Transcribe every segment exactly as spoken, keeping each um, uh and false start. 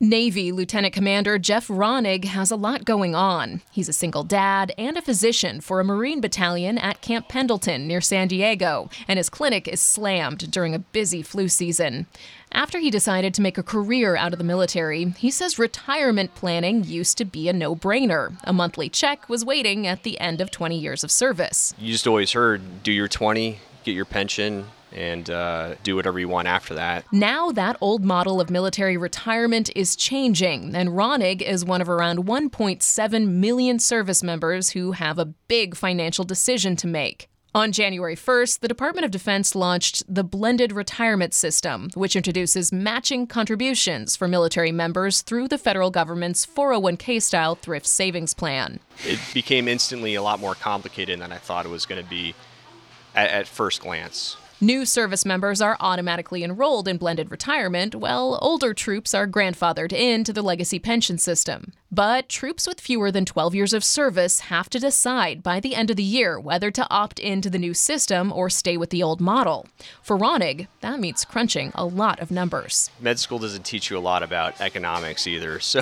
Navy Lieutenant Commander Jeff Ronig has a lot going on. He's a single dad and a physician for a Marine battalion at Camp Pendleton near San Diego, and his clinic is slammed during a busy flu season. After he decided to make a career out of the military, he says retirement planning used to be a no-brainer. A monthly check was waiting at the end of twenty years of service. You just always heard, do your twenty, get your pension, and uh, do whatever you want after that. Now that old model of military retirement is changing, and Ronig is one of around one point seven million service members who have a big financial decision to make. On January first, the Department of Defense launched the Blended Retirement System, which introduces matching contributions for military members through the federal government's four oh one k-style thrift savings plan. It became instantly a lot more complicated than I thought it was going to be at, at first glance. New service members are automatically enrolled in blended retirement, while older troops are grandfathered into the legacy pension system. But troops with fewer than twelve years of service have to decide by the end of the year whether to opt into the new system or stay with the old model. For Ronig, that means crunching a lot of numbers. Med school doesn't teach you a lot about economics either, so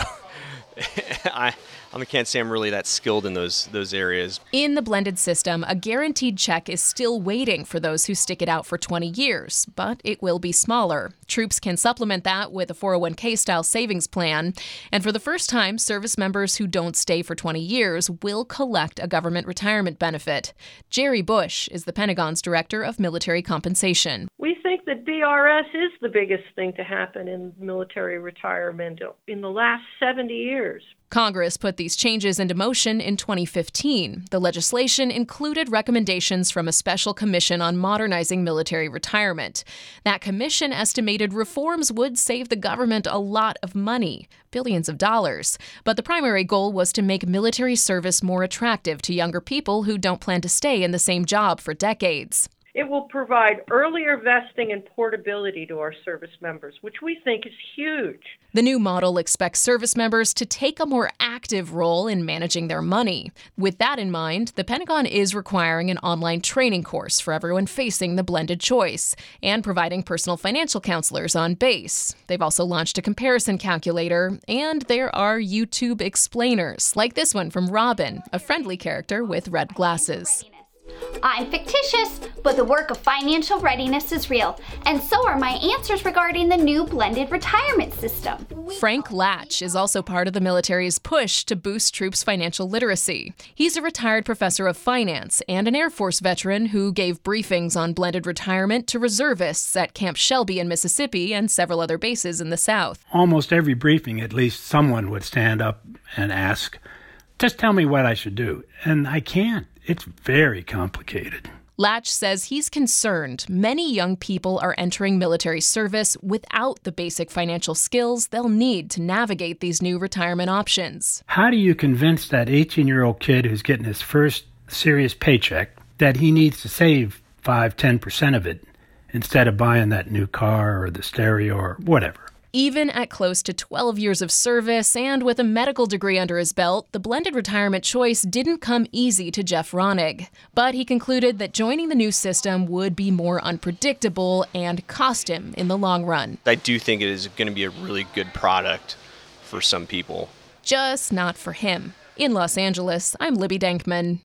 I, I can't say I'm really that skilled in those those areas. In the blended system, a guaranteed check is still waiting for those who stick it out for twenty years, but it will be smaller. Troops can supplement that with a four oh one k-style savings plan, and for the first time, service members who don't stay for twenty years will collect a government retirement benefit. Jerry Bush is the Pentagon's Director of Military Compensation. We think that B R S is the biggest thing to happen in military retirement in the last seventy years. Congress put these changes into motion in twenty fifteen. The legislation included recommendations from a special commission on modernizing military retirement. That commission estimated reforms would save the government a lot of money, billions of dollars. But the primary goal was to make military service more attractive to younger people who don't plan to stay in the same job for decades. It will provide earlier vesting and portability to our service members, which we think is huge. The new model expects service members to take a more active role in managing their money. With that in mind, the Pentagon is requiring an online training course for everyone facing the blended choice and providing personal financial counselors on base. They've also launched a comparison calculator, and there are YouTube explainers, like this one from Robin, a friendly character with red glasses. I'm fictitious, but the work of financial readiness is real, and so are my answers regarding the new blended retirement system. Frank Latch is also part of the military's push to boost troops' financial literacy. He's a retired professor of finance and an Air Force veteran who gave briefings on blended retirement to reservists at Camp Shelby in Mississippi and several other bases in the South. Almost every briefing, at least someone would stand up and ask, "Just tell me what I should do." And I can't. It's very complicated. Latch says he's concerned many young people are entering military service without the basic financial skills they'll need to navigate these new retirement options. How do you convince that eighteen-year-old kid who's getting his first serious paycheck that he needs to save five, ten percent of it instead of buying that new car or the stereo or whatever? Even at close to twelve years of service and with a medical degree under his belt, the blended retirement choice didn't come easy to Jeff Ronig. But he concluded that joining the new system would be more unpredictable and cost him in the long run. I do think it is going to be a really good product for some people. Just not for him. In Los Angeles, I'm Libby Denkman.